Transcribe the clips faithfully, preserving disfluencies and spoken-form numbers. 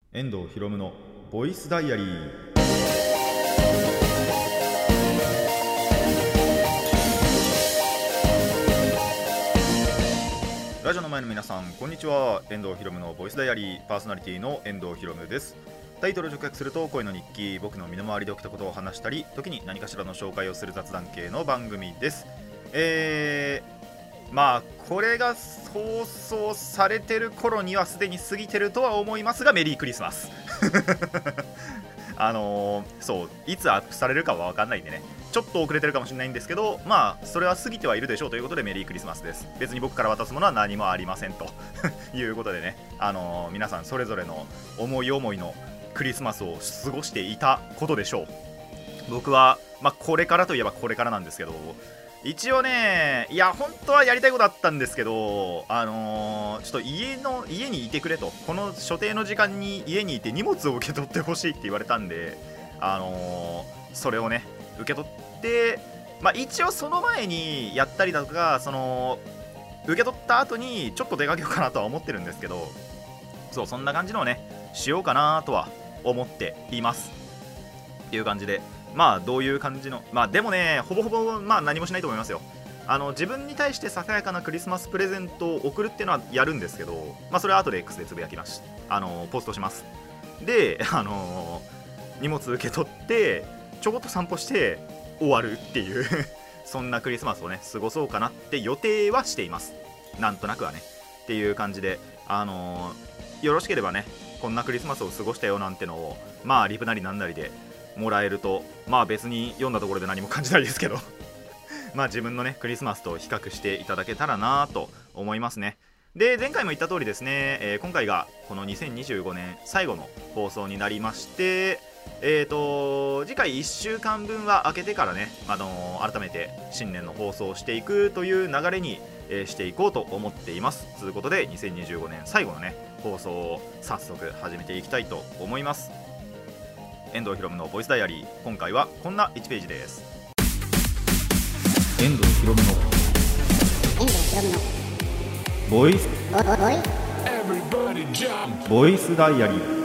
遠藤ひろむのボイスダイアリー。ラジオの前の皆さん、こんにちは。遠藤ひろむのボイスダイアリーパーソナリティの遠藤ひろむです。タイトルを直訳すると声の日記、僕の身の回りで起きたことを話したり、時に何かしらの紹介をする雑談系の番組です。えーまあこれが放送されてる頃にはすでに過ぎてるとは思いますが、メリークリスマスあのー、そういつアップされるかは分かんないんでね、ちょっと遅れてるかもしれないんですけど、まあそれは過ぎてはいるでしょうということでメリークリスマスです。別に僕から渡すものは何もありませんということでね、あのー、皆さんそれぞれの思い思いのクリスマスを過ごしていたことでしょう。僕は、まあ、これからといえばこれからなんですけど、一応ね、いや本当はやりたいことあったんですけど、あのー、ちょっと家の家にいてくれと、この所定の時間に家にいて荷物を受け取ってほしいって言われたんで、あのー、それをね受け取って、まあ、一応その前にやったりだとか、その受け取った後にちょっと出かけようかなとは思ってるんですけど、そうそんな感じのをねしようかなとは思っていますっていう感じで、まあどういう感じの、まあでもねほぼほぼまあ何もしないと思いますよ。あの自分に対してささやかなクリスマスプレゼントを送るっていうのはやるんですけど、まあそれは後で X でつぶやきます、あのポストします。で、あの荷物受け取ってちょこっと散歩して終わるっていうそんなクリスマスをね過ごそうかなって予定はしています。なんとなくはねっていう感じで、あのよろしければねこんなクリスマスを過ごしたよなんてのをまあリプなりなんなりでもらえると、まあ別に読んだところで何も感じないですけどまあ自分のねクリスマスと比較していただけたらなと思いますね。で前回も言った通りですね、えー、今回がこのにせんにじゅうごねん最後の放送になりまして、えーと次回いっしゅうかんぶんは空けてからね、あのー、改めて新年の放送をしていくという流れに、えー、していこうと思っています。ということでにせんにじゅうごねん最後のね放送を早速始めていきたいと思います。遠藤ひろむのボイスダイアリー、今回はこんないちページです。遠藤ひろむのボイスボイスダイアリー。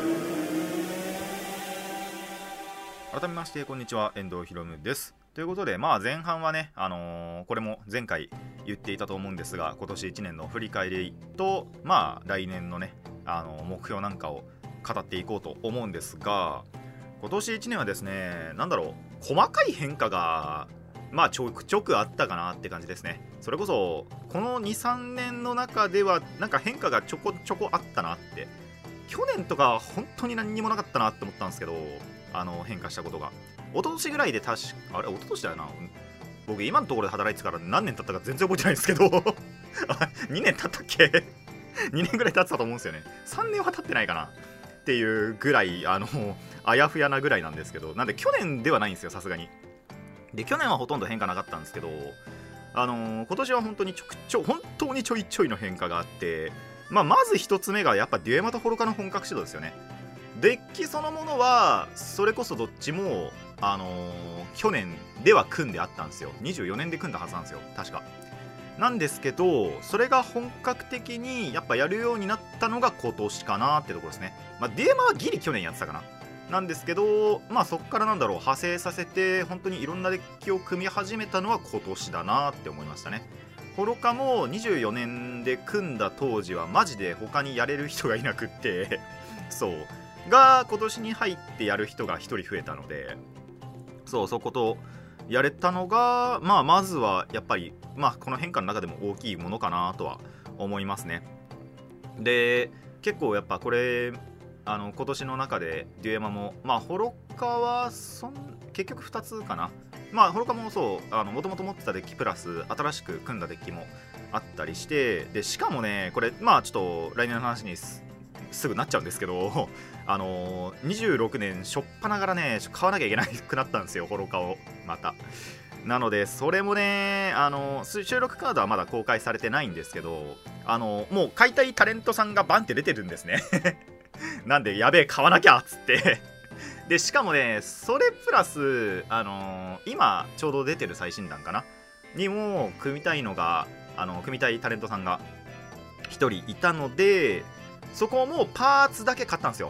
改めましてこんにちは、遠藤ひろむです。ということで、まあ前半はね、あのー、これも前回言っていたと思うんですが、今年いちねんの振り返りと、まあ来年のね、あのー、目標なんかを語っていこうと思うんですが、今年いちねんはですね、なんだろう、細かい変化がまあちょくちょくあったかなって感じですね。それこそこの にさんねんの中ではなんか変化がちょこちょこあったなって。去年とか本当に何にもなかったなって思ったんですけど、あの変化したことが一昨年ぐらいで、確かあれ一昨年だよな、僕今のところで働いてたから何年経ったか全然覚えてないんですけどにねん経ったっけにねんぐらい経ってたと思うんですよね。さんねんは経ってないかなっていうぐらい、あのあやふやなぐらいなんですけど、なんで去年ではないんですよ、さすがに。で去年はほとんど変化なかったんですけど、あのー、今年は本当にちょくちょ本当にちょいちょいの変化があって、まあ、まず一つ目がやっぱデュエマとホロカの本格始動ですよね。デッキそのものはそれこそどっちも、あのー、去年では組んであったんですよ。にじゅうよねんで組んだはずなんですよ確か。なんですけど、それが本格的にやっぱやるようになったのが今年かなってところですね。まあ、デュエマはギリ去年やってたかななんですけど、まあそこからなんだろう派生させて本当にいろんなデッキを組み始めたのは今年だなって思いましたね。ホロカもにじゅうよねんで組んだ当時はマジで他にやれる人がいなくってそうが今年に入ってやる人がひとり増えたので、そうそことやれたのが、まあまずはやっぱり、まあこの変化の中でも大きいものかなとは思いますね。で結構やっぱこれあの今年の中でデュエマも、まあホロカはそん結局ふたつかな。まあホロカもそうもともと持ってたデッキプラス新しく組んだデッキもあったりして、でしかもねこれまあちょっと来年の話に す, すぐなっちゃうんですけどあのー、にじゅうろくねん初っ端からね買わなきゃいけなくなったんですよ、ホロカをまた。なのでそれもね、あのー、収録カードはまだ公開されてないんですけど、あのー、もう買いたいタレントさんがバンって出てるんですねなんでやべえ買わなきゃっつってでしかもねそれプラス、あのー、今ちょうど出てる最新弾かなにも組みたいのが、あの組みたいタレントさんがひとりいたので、そこもパーツだけ買ったんですよ。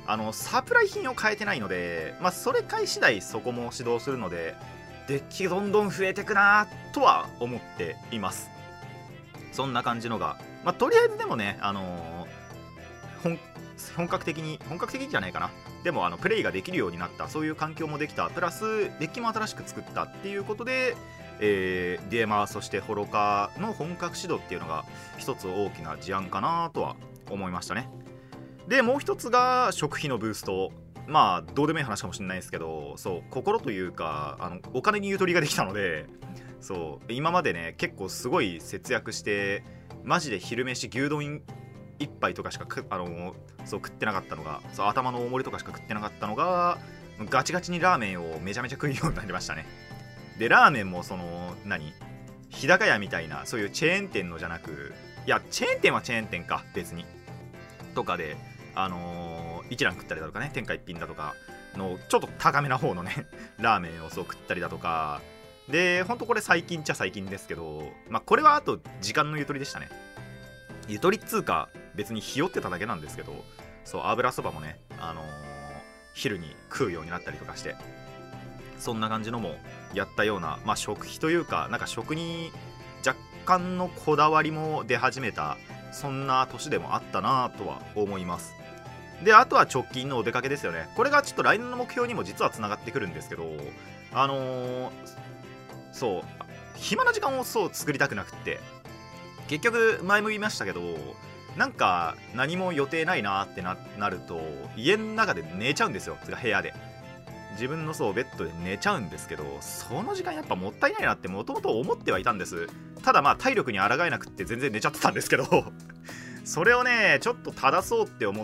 あのサプライ品を変えてないので、まあ、それ買い次第そこも指導するので、デッキがどんどん増えてくなとは思っています。そんな感じのが、まあ、とりあえずでもね、あのー、本本格的に本格的じゃないかな、でもあのプレイができるようになった、そういう環境もできた、プラスデッキも新しく作ったっていうことで、えー、ディエマーそしてホロカの本格指導っていうのが一つ大きな事案かなとは思いましたね。でもう一つが食費のブースト。まあどうでもいい話かもしれないですけど、そう心というかあのお金にゆとりができたので、そう今までね結構すごい節約してマジで昼飯牛丼一杯とかしかあのそう食ってなかったのが、そう頭の大盛りとかしか食ってなかったのが、ガチガチにラーメンをめちゃめちゃ食うようになりましたね。でラーメンもその何日高屋みたいなそういうチェーン店のじゃなく、いやチェーン店はチェーン店か別にとかで、あのー、一蘭食ったりだとかね、天下一品だとかのちょっと高めな方のねラーメンをそう食ったりだとかで、ほんとこれ最近っちゃ最近ですけど、まあこれはあと時間のゆとりでしたね。ゆとりっつうか別にひよってただけなんですけど、そう油そばもね、あのー、昼に食うようになったりとかして、そんな感じのもやったような、まあ食費というか、なんか食に若干のこだわりも出始めた、そんな年でもあったなとは思います。であとは直近のお出かけですよね。これがちょっと来年の目標にも実はつながってくるんですけど、あのー、そう暇な時間をそう作りたくなくって、結局前も言いましたけど、なんか何も予定ないなって な, なると家の中で寝ちゃうんですよ。つか部屋で自分のそうベッドで寝ちゃうんですけど、その時間やっぱもったいないなってもともと思ってはいたんです。ただまあ体力に抗えなくって全然寝ちゃってたんですけどそれをねちょっと正そうって思って、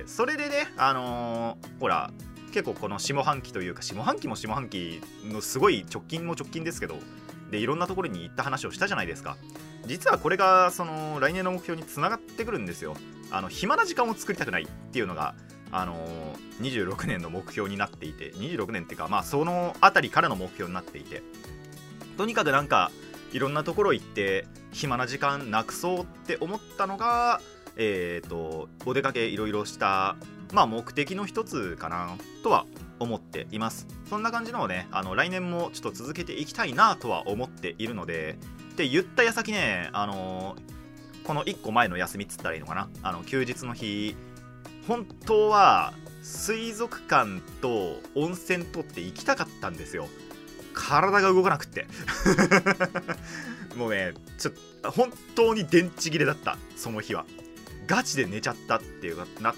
それでねあのー、ほら結構この下半期というか、下半期も下半期のすごい直近も直近ですけど、でいろんなところに行った話をしたじゃないですか。実はこれがその来年の目標につながってくるんですよ。あの暇な時間を作りたくないっていうのが、あのー、にじゅうろくねんの目標になっていて、にじゅうろくねんっていうかまあそのあたりからの目標になっていて、とにかくなんかいろんなところ行って暇な時間なくそうって思ったのが、えーとお出かけいろいろしたまあ目的の一つかなとは思っています。そんな感じのをね、あの来年もちょっと続けていきたいなとは思っているので、って言った矢先ね、あのー、このいっこまえの休みっつったらいいのかな、あの休日の日、本当は水族館と温泉とって行きたかったんですよ。体が動かなくってもうねちょっと本当に電池切れだった。その日はガチで寝ちゃったっていうかなって、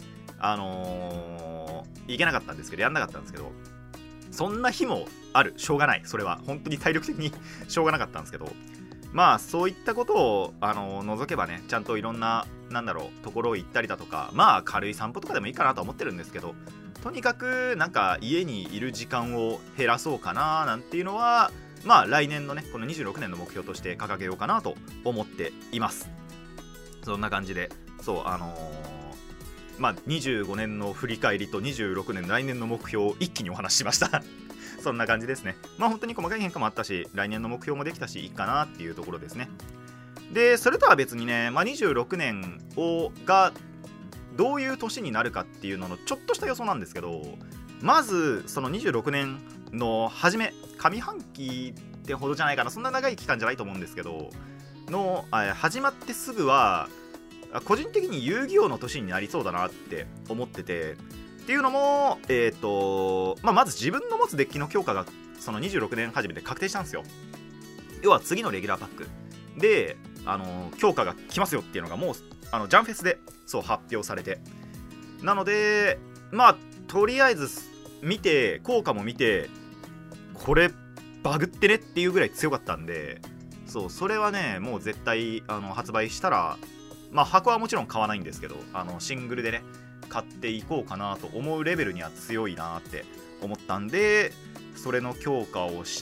あのー、行けなかったんですけど、やんなかったんですけど、そんな日もある、しょうがない、それは本当に体力的にしょうがなかったんですけど、まあそういったことを、あのー、除けばね、ちゃんといろんななんだろうところを行ったりだとか、まあ軽い散歩とかでもいいかなと思ってるんですけど、とにかくなんか家にいる時間を減らそうかななんていうのは、まあ来年のねこのにじゅうろくねんの目標として掲げようかなと思っています。そんな感じで、そうあのー、まあにじゅうごねんの振り返りとにじゅうろくねん来年の目標を一気にお話ししましたそんな感じですね。まあ本当に細かい変化もあったし、来年の目標もできたしいいかなっていうところですね。でそれとは別にね、まあ、にじゅうろくねんをがどういう年になるかっていうののちょっとした予想なんですけど、まずそのにじゅうろくねんの初め、上半期ってほどじゃないかな、そんな長い期間じゃないと思うんですけどの始まってすぐは個人的に遊戯王の年になりそうだなって思ってて、っていうのも、えーとまあ、まず自分の持つデッキの強化がそのにじゅうろくねん初めで確定したんですよ。要は次のレギュラーパックで、あの強化が来ますよっていうのがもうあのジャンフェスでそう発表されて、なのでまあとりあえず見て効果も見て、これバグってねっていうぐらい強かったんで、そうそれはねもう絶対あの発売したら、まあ箱はもちろん買わないんですけど、あのシングルでね買っていこうかなと思うレベルには強いなって思ったんで、それの強化をして、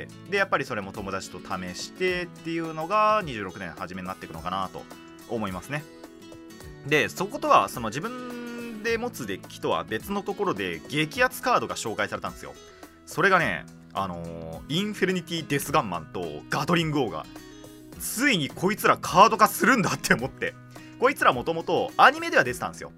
でやっぱりそれも友達と試してっていうのがにじゅうろくねん初めになっていくのかなと思いますね。でそことはその自分で持つデッキとは別のところで激アツカードが紹介されたんですよ。それがね、あのー、インフェルニティデスガンマンとガトリング王がついにこいつらカード化するんだって思って、こいつらもともとアニメでは出てたんですよ。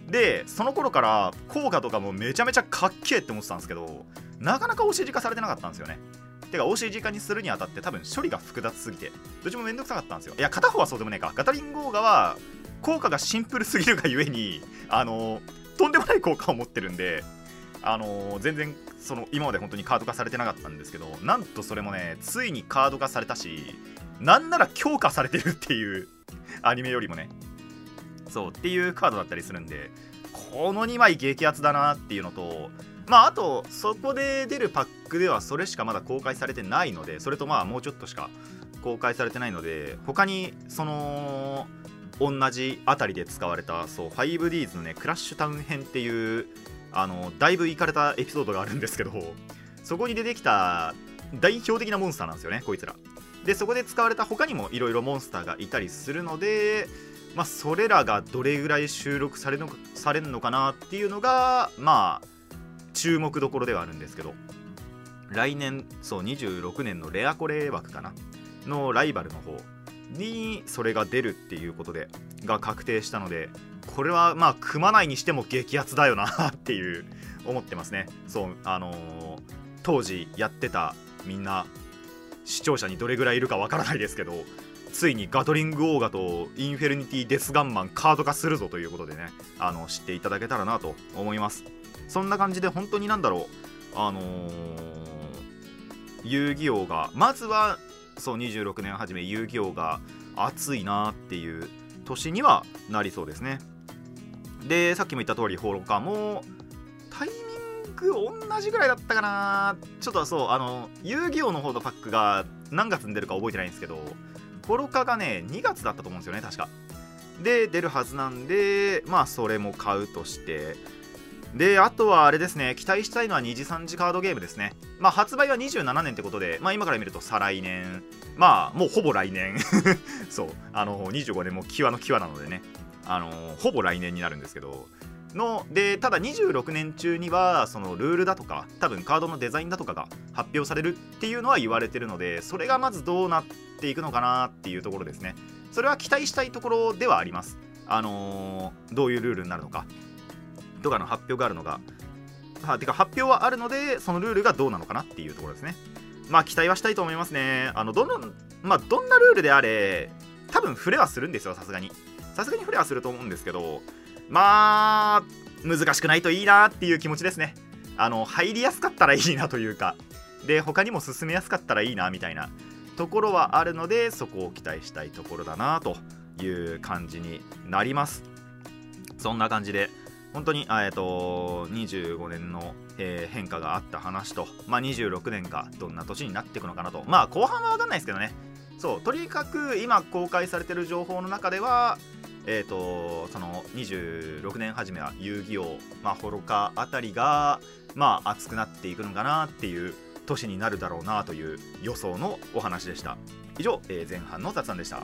でその頃から効果とかもめちゃめちゃかっけえって思ってたんですけど、なかなか オーシージー 化されてなかったんですよね。てか オーシージー 化にするにあたって多分処理が複雑すぎてどっちもめんどくさかったんですよ。いや片方はそうでもねえか。ガトリングオーガは効果がシンプルすぎるがゆえにあのとんでもない効果を持ってるんで、あの全然その今まで本当にカード化されてなかったんですけど、なんとそれもねついにカード化されたし、なんなら強化されてるっていうアニメよりもね、そうっていうカードだったりするんで、このにまい激アツだなっていうのと、まああとそこで出るパックではそれしかまだ公開されてないので、それとまあもうちょっとしか公開されてないので、他にその同じあたりで使われたそう ファイブディーズ のねクラッシュタウン編っていうあのだいぶイカれたエピソードがあるんですけど、そこに出てきた代表的なモンスターなんですよねこいつらで。そこで使われた他にもいろいろモンスターがいたりするので、まあそれらがどれぐらい収録されるのかされるのかなっていうのがまあ注目どころではあるんですけど、来年そうにじゅうろくねんのレアコレ枠かなのライバルの方にそれが出るっていうことでが確定したので、これはまあ組まないにしても激アツだよなっていう思ってますね。そうあのー、当時やってたみんな視聴者にどれぐらいいるかわからないですけど、ついにガトリングオーガとインフェルニティデスガンマンカード化するぞということでね、あの知っていただけたらなと思います。そんな感じで本当になんだろう、あのー、遊戯王がまずはそうにじゅうろくねんはじめ遊戯王が熱いなっていう年にはなりそうですね。でさっきも言った通りホロカもタイミング同じぐらいだったかな。ちょっとそうあの遊戯王の方のパックが何月に出るか覚えてないんですけど、ホロカがねにがつだったと思うんですよね確か。で出るはずなんで、まあそれも買うとして、であとはあれですね、期待したいのはに次さん次カードゲームですね。まあ発売はにじゅうななねんってことで、まあ今から見ると再来年、まあもうほぼ来年そうあのにじゅうごねんも際の際なのでね、あのほぼ来年になるんですけどので、ただにじゅうろくねん中にはそのルールだとか多分カードのデザインだとかが発表されるっていうのは言われてるので、それがまずどうなっていくのかなっていうところですね。それは期待したいところではあります。あのー、どういうルールになるのかとかの発表があるのがはてか発表はあるので、そのルールがどうなのかなっていうところですね。まあ期待はしたいと思いますね。あのどんなまあどんなルールであれ多分触れはするんですよ。さすがにさすがに触れはすると思うんですけど、まあ難しくないといいなっていう気持ちですね。あの入りやすかったらいいなというか、で他にも進めやすかったらいいなみたいなところはあるので、そこを期待したいところだなという感じになります。そんな感じで本当に、えー、とにじゅうごねんの、えー、変化があった話と、まあ、にじゅうろくねんがどんな年になっていくのかなと。まあ後半は分かんないですけどね。そうとにかく今公開されてる情報の中では、えー、とそのにじゅうろくねん初めは遊戯王、まあ、ホロカあたりがまあ熱くなっていくのかなっていう年になるだろうなという予想のお話でした。以上、えー、前半の雑談でした。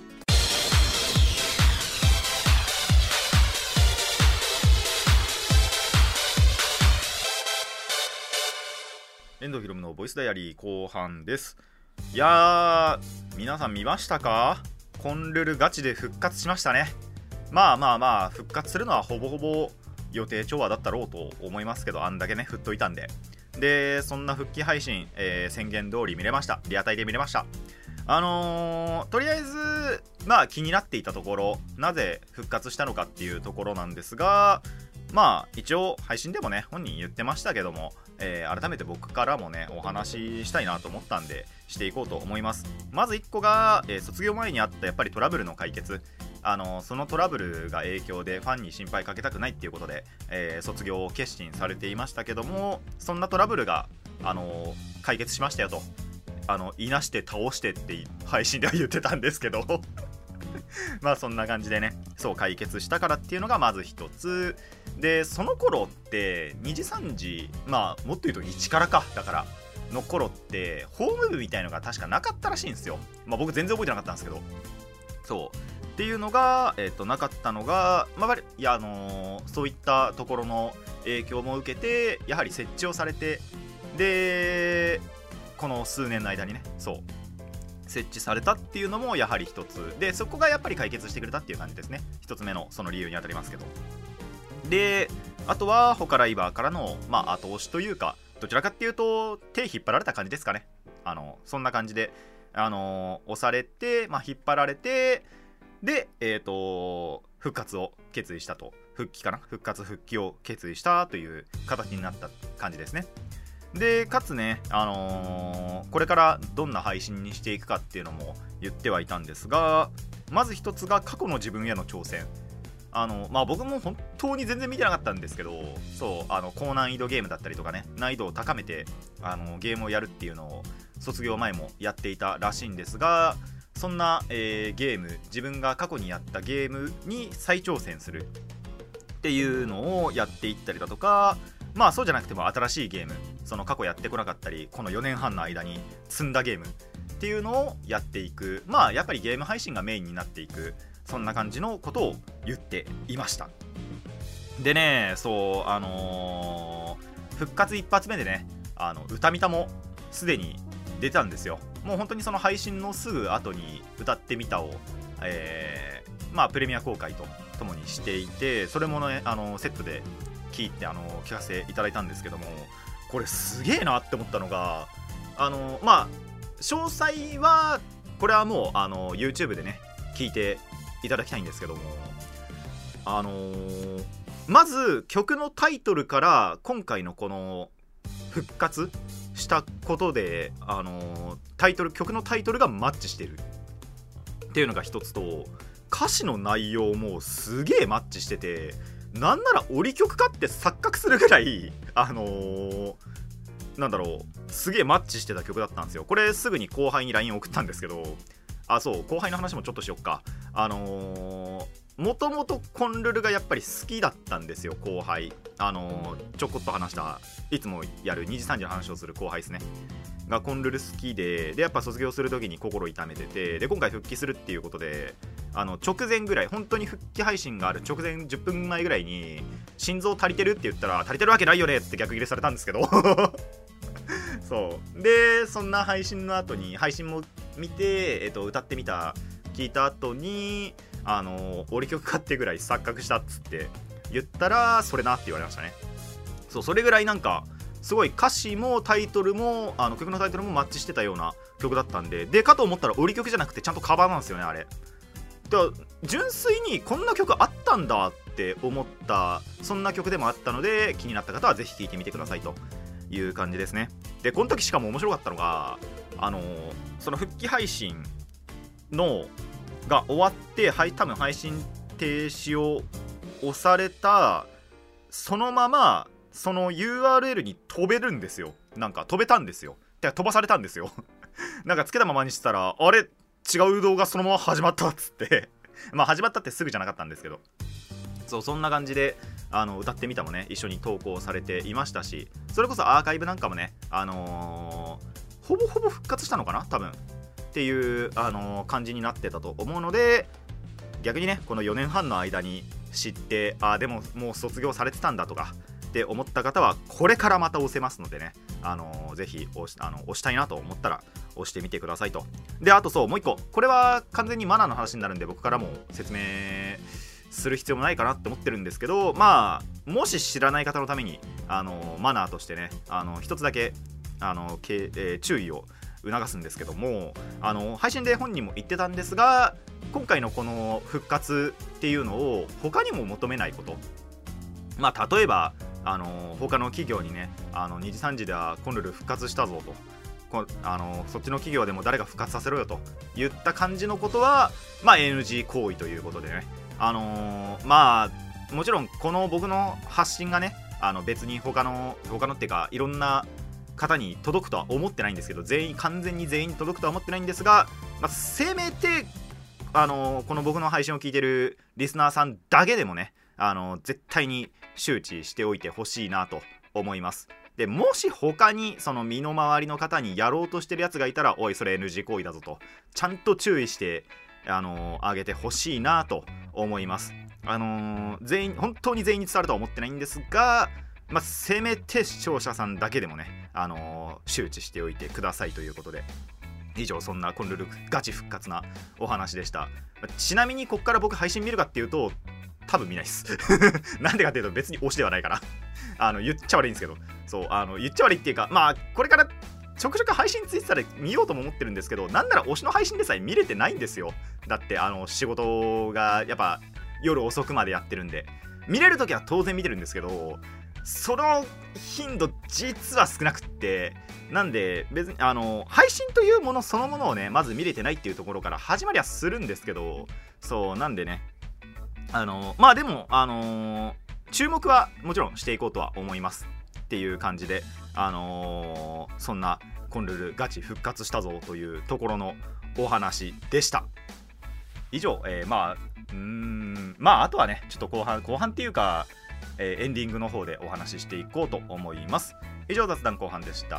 遠藤ひろむのボイスダイアリー後半です。いやー皆さん見ましたか？コンルルガチで復活しましたね。まあまあまあ復活するのはほぼほぼ予定調和だったろうと思いますけど、あんだけね振っといたんで。でそんな復帰配信、えー、宣言通り見れました。リアタイで見れました。あのー、とりあえずまあ気になっていたところ、なぜ復活したのかっていうところなんですが、まあ一応配信でもね本人言ってましたけども、えー、改めて僕からもねお話ししたいなと思ったんでしていこうと思います。まずいっこが、えー、卒業前にあったやっぱりトラブルの解決。あのー、そのトラブルが影響でファンに心配かけたくないっていうことで、えー、卒業を決心されていましたけども、そんなトラブルが、あのー、解決しましたよと、あのいなして倒してって配信では言ってたんですけどまあそんな感じでね、そう解決したからっていうのがまず一つで、その頃ってに次さん次、まあもっと言うといちからかだからの頃ってホーム部みたいのが確かなかったらしいんですよ。まあ僕全然覚えてなかったんですけど、そうっていうのが、えー、となかったのが、まあ、いや、あのー、そういったところの影響も受けてやはり設置をされて、でこの数年の間にねそう設置されたっていうのもやはり一つで、そこがやっぱり解決してくれたっていう感じですね。一つ目のその理由にあたりますけど、 であとは他ライバーからの、まあ、後押しというか、どちらかっていうと手引っ張られた感じですかね。あのそんな感じで、あの押されて、まあ、引っ張られて、で、えーと復活を決意したと、復帰かな、復活復帰を決意したという形になった感じですね。でかつね、あのー、これからどんな配信にしていくかっていうのも言ってはいたんですが、まず一つが過去の自分への挑戦。あのまあ、僕も本当に全然見てなかったんですけど、そうあの高難易度ゲームだったりとかね、難易度を高めてあのゲームをやるっていうのを卒業前もやっていたらしいんですが、そんな、えー、ゲーム、自分が過去にやったゲームに再挑戦するっていうのをやっていったりだとか、まあそうじゃなくても新しいゲーム、その過去やってこなかったりこのよねんはんの間に積んだゲームっていうのをやっていく、まあやっぱりゲーム配信がメインになっていく、そんな感じのことを言っていました。でね、そうあのー、復活一発目でね、あの歌みたもすでに出たんですよ。もう本当にその配信のすぐ後に歌ってみたを、えー、まあプレミア公開とともにしていて、それもね、あのセットで聞いて、あの聞かせていただいたんですけども、これすげえなって思ったのが、あのまあ詳細はこれはもうあの YouTube でね聞いていただきたいんですけども、あのー、まず曲のタイトルから今回のこの復活したことで、あのー、タイトル曲のタイトルがマッチしてるっていうのが一つと、歌詞の内容もすげえマッチしてて、なんなら折り曲かって錯覚するぐらい、あのー、なんだろう、すげえマッチしてた曲だったんですよ。これすぐに後輩に ライン 送ったんですけど、あ、そう後輩の話もちょっとしよっか。あのー、もともとコンルルがやっぱり好きだったんですよ、後輩。あのー、ちょこっと話した、いつもやるにじさんじの話をする後輩ですねがコンルル好きで、でやっぱ卒業する時に心痛めてて、で今回復帰するっていうことで、あの直前ぐらい、本当に復帰配信がある直前じゅっぷんまえぐらいに心臓足りてるって言ったら、足りてるわけないよねって逆ギレされたんですけどそうで、そんな配信の後に配信も見て、えっと、歌ってみた聞いた後に、あの折り曲かってぐらい錯覚したっつって言ったら、それなって言われましたね。そう、それぐらいなんかすごい歌詞もタイトルも、あの曲のタイトルもマッチしてたような曲だったんで、でかと思ったら折り曲じゃなくてちゃんとカバーなんですよね、あれ。で純粋にこんな曲あったんだって思った、そんな曲でもあったので、気になった方はぜひ聴いてみてくださいという感じですね。でこの時しかも面白かったのが、あのその復帰配信のが終わって、はい、多分配信停止を押されたそのままその ユーアールエル に飛べるんですよ。なんか飛べたんですよ。てか飛ばされたんですよなんかつけたままにしてたら、あれ違う動画そのまま始まったっつってまあ始まったってすぐじゃなかったんですけど、そう、そんな感じで、あの歌ってみたもね一緒に投稿されていましたし、それこそアーカイブなんかもね、あのー、ほぼほぼ復活したのかな多分っていう、あのー、感じになってたと思うので、逆にねこのよねんはんの間に知って、あでももう卒業されてたんだとかって思った方は、これからまた押せますのでね、あのー、ぜひ押し、あの押したいなと思ったら押してみてくださいと。であとそうもう一個、これは完全にマナーの話になるんで僕からも説明する必要もないかなって思ってるんですけど、まあもし知らない方のために、あのマナーとしてね、あの一つだけあの、えー、注意を促すんですけども、あの配信で本人も言ってたんですが、今回のこの復活っていうのを他にも求めないこと、まあ例えばあの他の企業にね、あのにじさんじではコンルル復活したぞと、こあのそっちの企業でも誰が復活させろよと言った感じのことは、まあ エヌジー 行為ということでね、あのー、まあもちろんこの僕の発信がね、あの別に他の他のっていうかいろんな方に届くとは思ってないんですけど、全員完全に全員に届くとは思ってないんですが、まあ、せめてあのー、この僕の配信を聞いてるリスナーさんだけでもね、あのー、絶対に周知しておいてほしいなと思います。でもし他にその身の回りの方にやろうとしてるやつがいたら、おいそれ エヌジー 行為だぞとちゃんと注意してあのー、上げてほしいなと思います。あのー、全員本当に全員に伝わるとは思ってないんですが、まあ、せめて視聴者さんだけでもね、あのー、周知しておいてくださいということで、以上そんなコンルルガチ復活なお話でした。ちなみにこっから僕配信見るかっていうと、 多分見ないっすなんでかっていうと別に推しではないからあの言っちゃ悪いんですけど、そうあの言っちゃ悪いっていうか、まあこれからちょくちょく配信ついてたら見ようとも思ってるんですけど、なんなら推しの配信でさえ見れてないんですよ。だってあの仕事がやっぱ夜遅くまでやってるんで、見れるときは当然見てるんですけど、その頻度実は少なくって、なんで別にあの配信というものそのものをねまず見れてないっていうところから始まりはするんですけど、そうなんでね、あのまあでもあの注目はもちろんしていこうとは思いますっていう感じで、あのー、そんなコンルールガチ復活したぞというところのお話でした。以上、えー、まあうーんまああとはねちょっと後半後半っていうか、えー、エンディングの方でお話ししていこうと思います。以上雑談後半でした。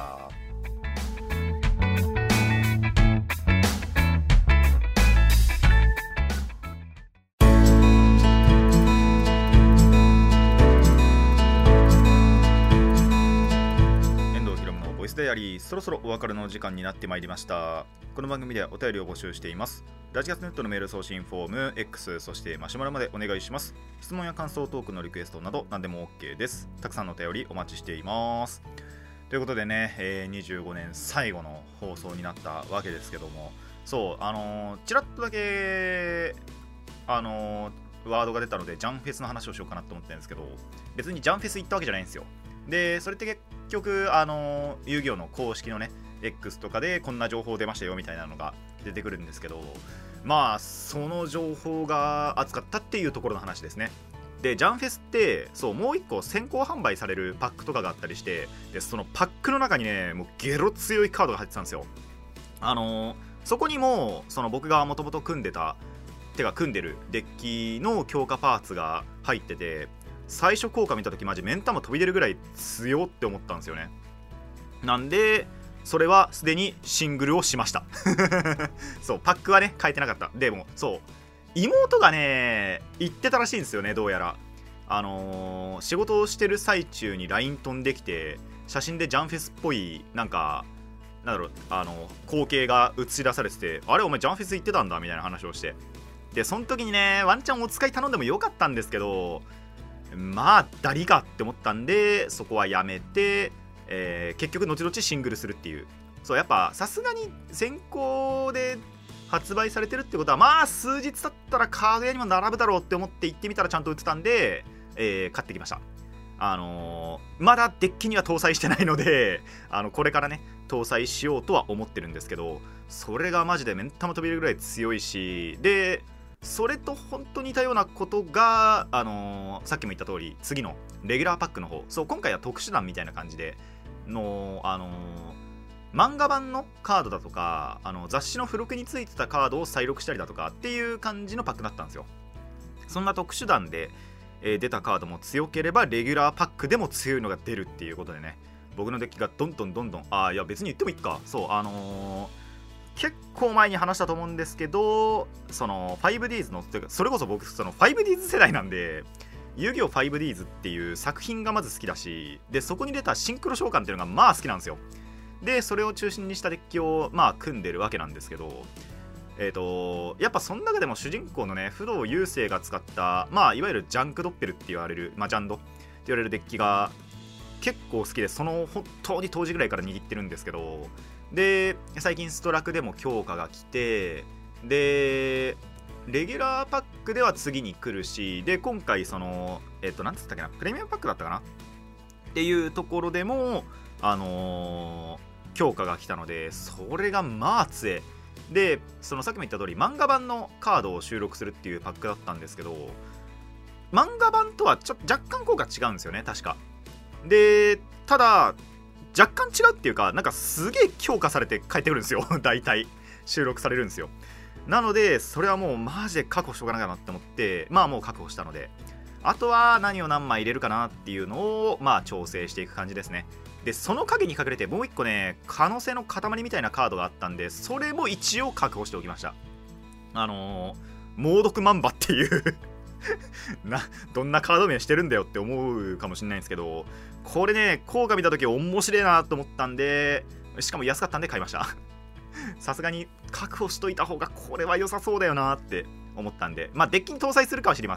であり、そろそろお別れの時間になってまいりました。この番組ではお便りを募集しています。ラジカツネットのメール送信フォーム X、 そしてマシュマロまでお願いします。質問や感想、トークのリクエストなど何でも OK です。たくさんのお便りお待ちしています。ということでね、えー、にじゅうごねん最後の放送になったわけですけども、そうあのー、ちらっとだけあのー、ワードが出たのでジャンフェスの話をしようかなと思ったんですけど、別にジャンフェス行ったわけじゃないんですよ。でそれって結局あの遊戯王の公式のね X とかでこんな情報出ましたよみたいなのが出てくるんですけど、まあその情報が熱かったっていうところの話ですね。でジャンフェスってそうもう一個先行販売されるパックとかがあったりして、でそのパックの中にねもうゲロ強いカードが入ってたんですよ。あのそこにもその僕がもともと組んでたてか組んでるデッキの強化パーツが入ってて、最初効果見たときマジ目ん玉飛び出るぐらい強って思ったんですよね。なんでそれはすでにシングルをしましたそうパックはね変えてなかった。でもそう妹がね言ってたらしいんですよね。どうやらあのー、仕事をしてる最中に ライン 飛んできて、写真でジャンフェスっぽいなんかなんだろうあの光景が映し出されてて、あれお前ジャンフェス行ってたんだみたいな話をして、でその時にねワンチャンお使い頼んでもよかったんですけど、まあダリかって思ったんでそこはやめて、えー、結局後々シングルするっていう。そうやっぱさすがに先行で発売されてるってことはまあ数日経ったらカード屋にも並ぶだろうって思って行ってみたらちゃんと売ってたんで、えー、買ってきました。あのー、まだデッキには搭載してないのであのこれからね搭載しようとは思ってるんですけど、それがマジで目ん玉飛びるぐらい強いし、でそれと本当に似たようなことが、あのー、さっきも言った通り次のレギュラーパックの方、そう今回は特殊弾みたいな感じでの、あのー、漫画版のカードだとかあの雑誌の付録についてたカードを再録したりだとかっていう感じのパックだったんですよ。そんな特殊弾で、えー、出たカードも強ければレギュラーパックでも強いのが出るっていうことでね、僕のデッキがどんどんどんどんああいや別に言ってもいいか、そうあのー結構前に話したと思うんですけど、その ファイブディーズ のというかそれこそ僕その ファイブディーズ 世代なんで、遊戯王 ファイブディーズ っていう作品がまず好きだし、でそこに出たシンクロ召喚っていうのがまあ好きなんですよ。でそれを中心にしたデッキをまあ組んでるわけなんですけど、えっとやっぱその中でも主人公のね不動雄星が使ったまあいわゆるジャンクドッペルって言われるまあジャンドって言われるデッキが結構好きで、その本当に当時ぐらいから握ってるんですけど、で最近ストラクでも強化が来て、でレギュラーパックでは次に来るし、で今回そのえっと何つったっけなプレミアムパックだったかなっていうところでもあのー、強化が来たので、それがまあ強い。でそのさっきも言った通り漫画版のカードを収録するっていうパックだったんですけど、漫画版とはちょっと若干効果違うんですよね確か。でただ若干違うっていうか、なんかすげえ強化されて帰ってくるんですよ大体収録されるんですよ。なのでそれはもうマジで確保しとかなきゃなって思って、まあもう確保したので、あとは何を何枚入れるかなっていうのをまあ調整していく感じですね。でその影に隠れてもう一個ね可能性の塊みたいなカードがあったんで、それも一応確保しておきました。あのー、猛毒マンバっていうなどんなカード名してるんだよって思うかもしれないんですけど、これね効果見た時面白いなと思ったんで、しかも安かったんで買いましたさすがに確保しといた方がこれは良さそうだよなって思ったんで、まあデッキに搭載するかは知りません。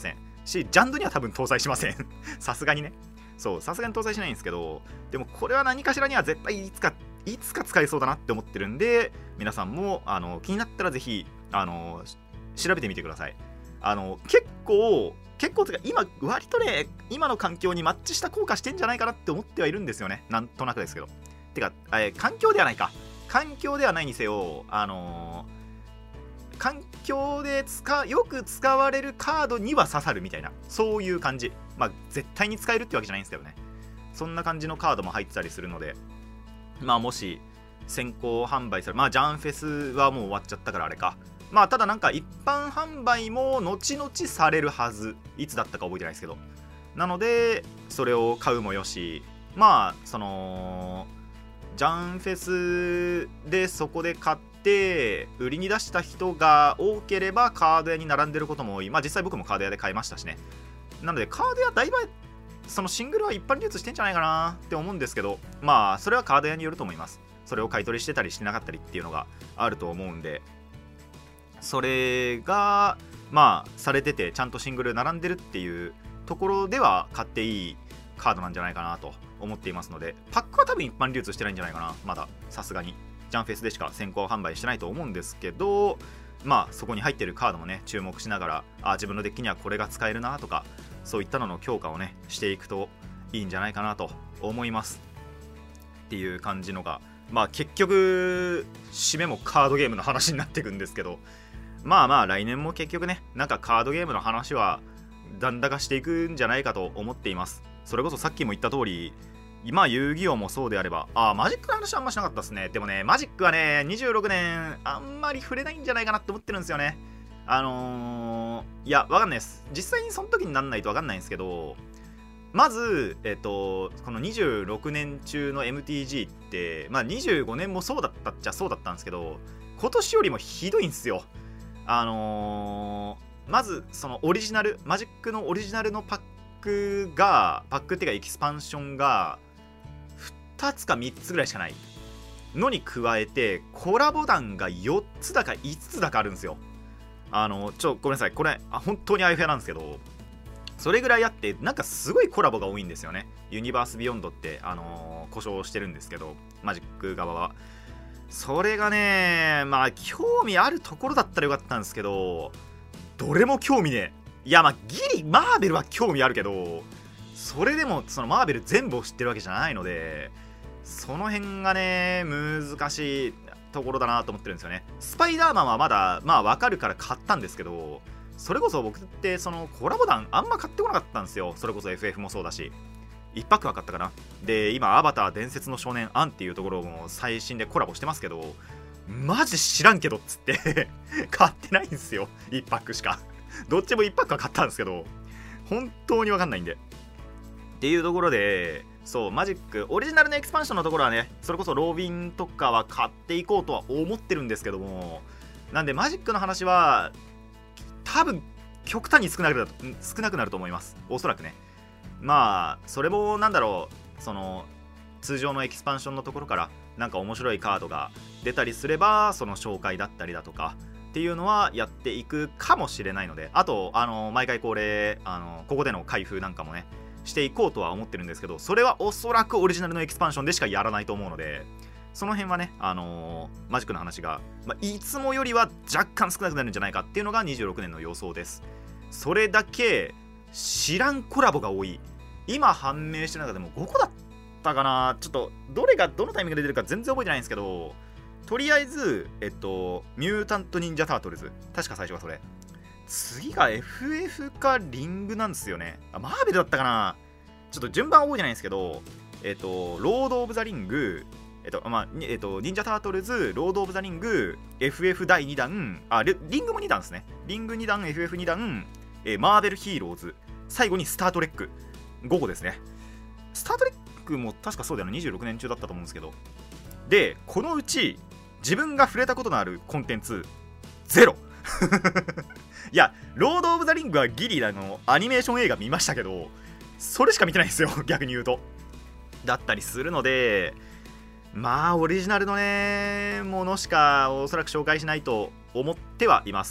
し、ジャンドには多分搭載しませんさすがにね。そう、さすがに搭載しないんですけど、でもこれは何かしらには絶対いつかいつか使えそうだなって思ってるんで、皆さんもあの気になったらぜひあの調べてみてください。あの結構結構というか今割とね、今の環境にマッチした効果してんじゃないかなって思ってはいるんですよね、なんとなくですけど。てか、えー、環境ではないか環境ではないにせよ、あのー、環境で使よく使われるカードには刺さるみたいな、そういう感じ。まあ絶対に使えるってわけじゃないんですけどね、そんな感じのカードも入ってたりするので、まあもし先行販売する、まあジャンフェスはもう終わっちゃったからあれか、まあただなんか一般販売も後々されるはず、いつだったか覚えてないですけど、なのでそれを買うもよし、まあそのジャンフェスでそこで買って売りに出した人が多ければカード屋に並んでることも多い。まあ実際僕もカード屋で買いましたしね。なのでカード屋だいぶそのシングルは一般流通してんじゃないかなって思うんですけど、まあそれはカード屋によると思います。それを買い取りしてたりしてなかったりっていうのがあると思うんで、それがまあされててちゃんとシングル並んでるっていうところでは買っていいカードなんじゃないかなと思っていますので、パックは多分一般流通してないんじゃないかな、まださすがにジャンフェスでしか先行販売してないと思うんですけど、まあそこに入ってるカードもね注目しながら、あ自分のデッキにはこれが使えるなとか、そういったのの強化をねしていくといいんじゃないかなと思いますっていう感じのが、まあ結局締めもカードゲームの話になっていくんですけど、まあまあ来年も結局ねなんかカードゲームの話はだんだかしていくんじゃないかと思っています。それこそさっきも言った通り、今遊戯王もそうであれば、あマジックの話はあんましなかったですね。でもねマジックはねにじゅうろくねんあんまり触れないんじゃないかなって思ってるんですよね。あのー、いやわかんないです、実際にその時になんないとわかんないんですけど、まずえっとこのにじゅうろくねん中の エムティージー ってまあにじゅうごねんもそうだったっちゃそうだったんですけど、今年よりもひどいんですよ。あのー、まずそのオリジナルマジックのオリジナルのパックがパックっていうかエキスパンションがふたつかみっつぐらいしかないのに加えて、コラボ弾がよっつだかいつつだかあるんですよ。あのちょごめんなさい、これあ本当にあやふやなんですけど、それぐらいあってなんかすごいコラボが多いんですよね。ユニバースビヨンドって、あのー、故障してるんですけどマジック側はそれがね、まあ興味あるところだったらよかったんですけど、どれも興味ねえ。いやまあギリマーベルは興味あるけど、それでもそのマーベル全部を知ってるわけじゃないので、その辺がね難しいところだなと思ってるんですよね。スパイダーマンはまだまあ分かるから買ったんですけど、それこそ僕ってそのコラボ弾あんま買ってこなかったんですよ。それこそ エフエフ もそうだしいっパックは買ったかな。で今アバター伝説の少年アンっていうところも最新でコラボしてますけど、マジ知らんけどっつって買ってないんですよ、いっパックしか。どっちもいっパックは買ったんですけど本当に分かんないんでっていうところで、そうマジックオリジナルのエクスパンションのところはね、それこそロービンとかは買っていこうとは思ってるんですけども、なんでマジックの話は多分極端に少なくなる少なくなると思います、おそらくね。まあそれもなんだろう、その通常のエキスパンションのところからなんか面白いカードが出たりすれば、その紹介だったりだとかっていうのはやっていくかもしれないので、あとあの毎回恒例あのここでの開封なんかもねしていこうとは思ってるんですけど、それはおそらくオリジナルのエキスパンションでしかやらないと思うので、その辺はね、あのー、マジックの話が、まあ、いつもよりは若干少なくなるんじゃないかっていうのがにじゅうろくねんの予想です。それだけ知らんコラボが多い。今判明してる中でもごこだったかな、ちょっとどれがどのタイミングで出るか全然覚えてないんですけど、とりあえずえっとミュータント・ニンジャ・タートルズ、確か最初がそれ、次が エフエフ かリングなんですよね。あマーベルだったかな、ちょっと順番覚えてないんですけど、えっとロード・オブ・ザ・リング、えっとまあえっと、忍者タートルズ、ロード・オブ・ザ・リング、エフエフ だいにだん、あリングもにだんですね。リングにだん、エフエフにだん、えー、マーベル・ヒーローズ、最後にスター・トレック、ごこですね。スター・トレックも確かそうだよな、にじゅうろくねん中だったと思うんですけど、でこのうち自分が触れたことのあるコンテンツゼロいやロード・オブ・ザ・リングはギリのアニメーション映画見ましたけど、それしか見てないんですよ逆に言うと。だったりするので、まあオリジナルのねものしかおそらく紹介しないと思ってはいます。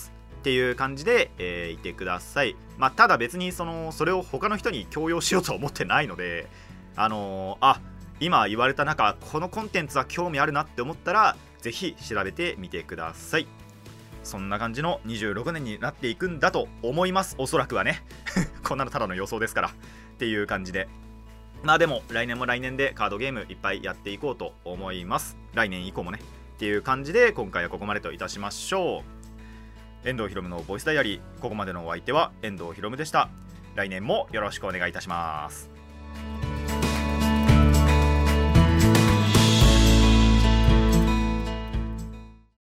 っていう感じで、えー、いてください。まあ、ただ別にそのそれを他の人に強要しようとは思ってないので、あのー、あ今言われた中このコンテンツは興味あるなって思ったらぜひ調べてみてください。そんな感じのにじゅうろくねんになっていくんだと思います。おそらくはねこんなのただの予想ですからっていう感じで、まあでも来年も来年でカードゲームいっぱいやっていこうと思います。来年以降もねっていう感じで今回はここまでといたしましょう。遠藤ひろむのボイスダイアリー、ここまでのお相手は遠藤ひろむでした。来年もよろしくお願いいたします。